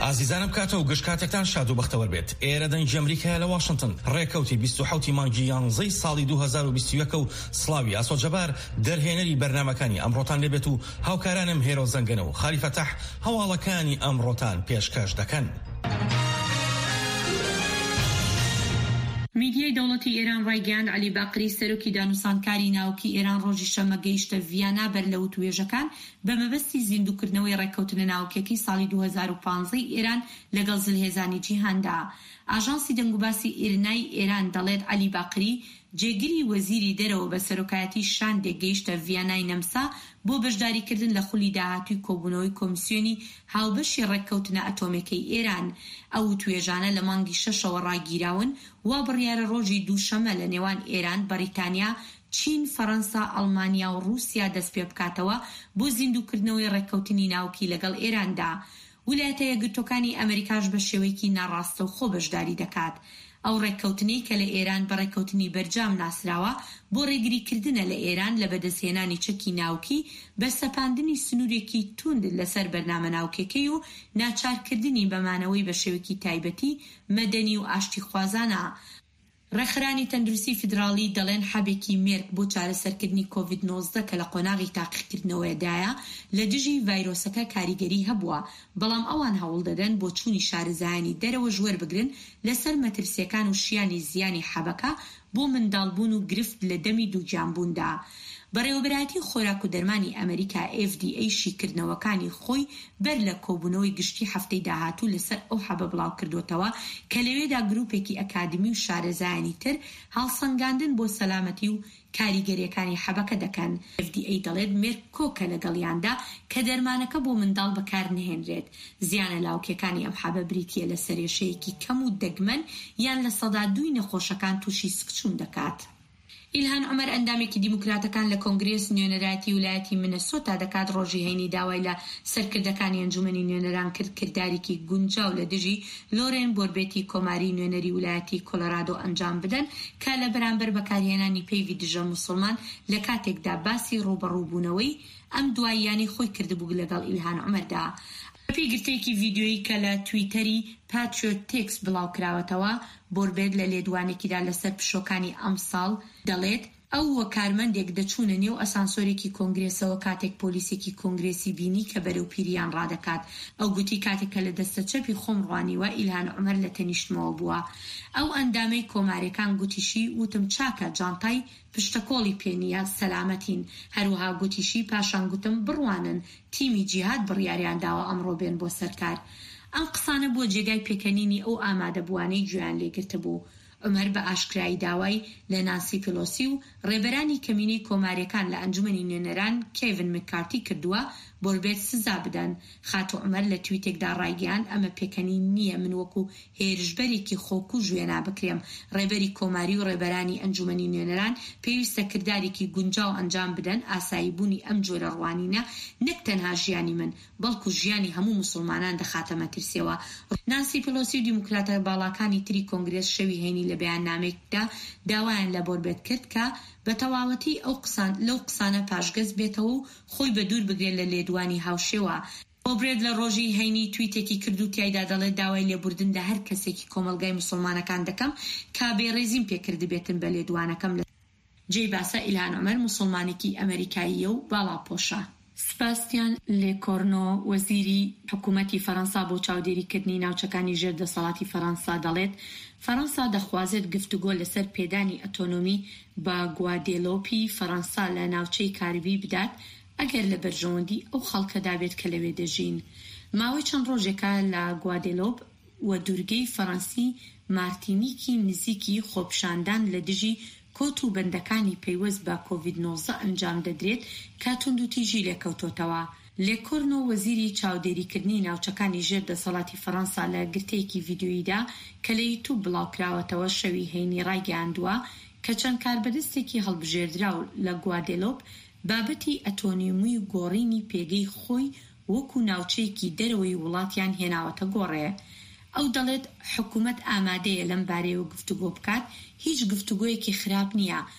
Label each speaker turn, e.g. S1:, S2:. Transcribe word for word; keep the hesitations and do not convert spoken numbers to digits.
S1: ئازیزانم کاتەوە گشت کاتێکتان شاد و بەختەوەر بێت. ئێرە دەنگی ئەمریکایە لە واشنگتن ڕێکەوتی بیست و حەوتی مانگی یانزەی ساڵی دوو هەزار و بیست و یەک و سڵاوی ئاسۆجەبار دەرهێنەری بەرنامەکانی ئەمڕۆتان لێبێت و هاوکارانم هێرۆ زەنگەنە و خالی فەتەح هەواڵەکانی ئەمڕۆتان پێشکەش دەکەن.
S2: میدیای دەوڵەتی ئێران ڕایگەیاند عەلی باقری سەرۆکی دانووسانکاری ناوکی ئێران ڕۆژی شەمە گەیشتە ڤیانا بەر لە وتوێژەکان بە مەبەستی زیندووکردنەوەی ڕێککەوتنە ناوکیەکەی ساڵی دوو هەزار و پانزەی ئێران لەگەڵ زلهێزانی جیهاندا. ئاژانسی دەنگوباسی ئێرنای ئێران دەڵێت عەلی باقری جێگیری وەزیری دەرەوە بە سەرۆکایەتی شاندێک گەیشتە ڤیانای نەمسا بۆ بەشداریکردن لە خولی داهاتووی کۆبوونەوەی کۆمیسیۆنی هاوبەشی ڕێککەوتنە ئەتۆمەکەی ئێران. ئەو توێژانە لە مانگی شەشەوە ڕاگیراون وا بڕیارە ڕۆژی دووشەمە لە نێوان ئێران، بەریتانیا، چین، فەڕەنسا، ئەڵمانیا و رووسیا دەست پێ بکاتەوە بۆ زیندووکردنەوەی ڕێککەوتنی ناوکی لەگەڵ ئێراندا. ویلایەتە یەکگرتووەکانی ئەمریکاش بە شێوەیەکی ناڕاستە و خۆ بەشداری دەکات. ئەو ڕێککەوتنی کە لە ئێران بە ڕێککەوتنی بەرجام ناسراوە بۆ ڕێگریکردنە لە ئێران لە بەدەستهێنانی چەکی ناوکی بە سەپاندنی سنوورێکی توند لەسەر بەرنامە ناوکیەکەی و ناچارکردنی بەمانەوەی بە شێوەیەکی تایبەتی مەدەنی و ئاشتی خوازانە. ڕێکخرانی تەندروستی فیدراڵی دەڵێن حەبێکی مێرگ بۆ چارەسەرکردنی کۆڤید نۆزدە کە لە قۆناغی تاقیکردنەوەیدایە لە دژی ڤایرۆسەکە کاریگەری هەبووە، بەڵام ئەوان هەوڵ دەدەن بۆ چوونی شارەزایانی دەرەوە ژوەر بگرن لەسەر مەترسیەکان و شیانی زیانی حەبەکە بۆ منداڵبوون و گرفت لە دەمی دووگیانبووندا. بەڕێوەبەرایەتی خۆراک و دەرمانی ئەمریکا ئێف دی ئەی شیکردنەوەکانی خۆی بەر لە کۆبوونەوەی گشتی هەفتەی داهاتوو لەسەر ئەو حەبە بڵاو کردوتەوە کە لەوێدا گروپێکی ئەکادمی و شارەزایانی تر هەڵسەنگاندن بۆ سەلامەتی و کاریگەریەکانی حەبەکە دەکەن. ئێف دی ئەی دەڵێت مێرگ کۆکە لەگەڵیاندا کە دەرمانەکە بۆ منداڵ بەکار نهێنرێت. زیانە لاوکیەکانی ئەم حەبە بریتیە لە سەرێشەیەکی کەم و دەگمەن یان لە سەدا دووی نەخۆشەکان تووشی سکچوون دەکات. ئیلهان عومەر ئەندامێکی دیموکراتەکان لە کۆنگرێس نوێنەرایەتی ویلایەتی مینەسۆتا دەکات ڕۆژی هەینی داوای لە سەرکردەکانی ئەنجومەنی نوێنەران کرد کردارێکی گونجاو لە دژی لۆرێن بۆربێتی کۆماری نوێنەری ویلایەتی کۆلۆرادۆ ئەنجام بدەن کە لە بەرامبەر بەکارهێنانی پەیوی دژە موسڵمان لە کاتێکدا باسی ڕوبەڕووبوونەوەی ئەم دواییانی خۆی کردبوو لەگەڵ ئیلهان عومەردا. پێگرتێکی ڤیدیۆیی کە لە تویتەری پاتریۆت تێکس بڵاوکراوەتەوە بۆربێت لە لێدوانێکیدا لەسەر پشۆکانی ئەم ساڵ دەڵێت ئەو وە کارمەندێک دەچوونە نێو ئەسانسۆرێکی کۆنگرێسەوە کاتێک پۆلیسێکی کۆنگرێسی بینی کە بەرەو پیریان ڕادەکات. ئەو گوتی کاتێکە لە دەستە چەپی خۆم ڕوانیوە ئیلهان عومەر لە تەنیشتمەوە بووە. ئەو ئەندامەی کۆمارەکان گوتیشی وتم چاکە جانتای پشتەکۆڵی پێنیە سەلامەتین. هەروەها گوتیشی پاشان گوتم بڕوانن تیمی جیهاد بڕیاریان داوە ئەمڕۆ بێن بۆ سەرکار. ئەم قسانە بۆ جێگای پێکەنینی ئەو ئامادەبووانەی گوێیان لێگرتە بوو. عمەر بە ئاشکرایی داوای لە نانسی پیلۆسی و ڕێبەرانی کەمینەی کۆماریەکان لە ئەنجومەنی نوێنەران کێڤن مکارتی کردووە بۆربێت سزا بدەن. خاتو عمەر لە تویتێکدا ڕایگەیاند ئەمە پێکەنین نییە، من وەکو هێرشبەرێکی خۆک و ژوێنا بکرێم. ڕێبەری کۆماری و ڕێبەرانی ئەنجومەنی نوێنەران پێویستە کردارێکی گونجاو ئەنجام بدەن ئاساییبوونی ئەم جۆرە ڕوانینە نەک تەنها ژیانی من بەڵکو ژیانی هەموو موسڵمانان دەخاتە مەترسیەوە. نانسی پیلۆسی و دیموکراتە باڵاکانی تری کۆنگرێس شەوی هەینی لە بەیاننامێکدا داوایان لە بۆربێت کرد کە بە تەواوەتی ئەو قسان لەو قسانە پاشگەز بێتەوە و خۆی بە دوور بگرێت لە لێدوانی هاوشێوە. بۆبرێت لە ڕۆژی هەینی تویتێکی کردو تایدا دەڵێت داوای لێبوردن لە هەر کەسێکی کۆمەلگای موسڵمانەکان دەکەم کا بێڕێزیم پێکرد بێتن بە لێدوانەکەم. لە جێی باسە ئیلهان عومەر موسڵمانێکی ئەمریکاییە و باڵاپۆشە. سپاسیان لێکۆرنۆ وەزیری حکوومەتی فەڕەنسا بۆ چاودێریکردنی ناوچەکانی ژێردەسەڵاتی فەڕەنسا دەڵێت فەڕەنسا دەخوازێت گفتوگۆ لەسەر پێدانی ئەتۆنۆمی بە گوادێلۆپی فەڕەنسا لە ناوچەی کاربی بدات ئەگەر لە بەرژەوەندی ئەو خەڵکەدا بێت کە لەوێ دەژین. ماوەی چەند ڕۆژێکە لە گوادێلۆپ و دوورگەی فەڕەنسی مارتینیکی نزیکی خۆپشاندان لە دژی کۆت و بەندەکانی پەیوەست بە کۆڤید نۆزدە ئەنجام دەدرێت کە توندوتیژی لێکەوتۆتەوە. لێکۆرنۆ وەزیری چاودێریکردنی ناوچەکانی ژێردەسەڵاتی فەڕەنسا لە گرتەیەکی ڤیدیۆییدا کە لە یوتیوب بڵاوکراوەتەوە شەوی هەینی ڕایگەیاندووە کە چەند کاربەدەستێکی هەڵبژێردراو لە گوادێلۆپ بابەتی ئەتۆنیمی و گۆڕینی پێگەی خۆی وەکو ناوچەیەکی دەرەوەی وڵاتیان هێناوەتە گۆڕێ. ئەو دەڵێت حکوومەت ئامادەیە لەم بارەیەوە گفتوگۆ بکات، هیچ گفتوگۆیەکی خراپ نییە،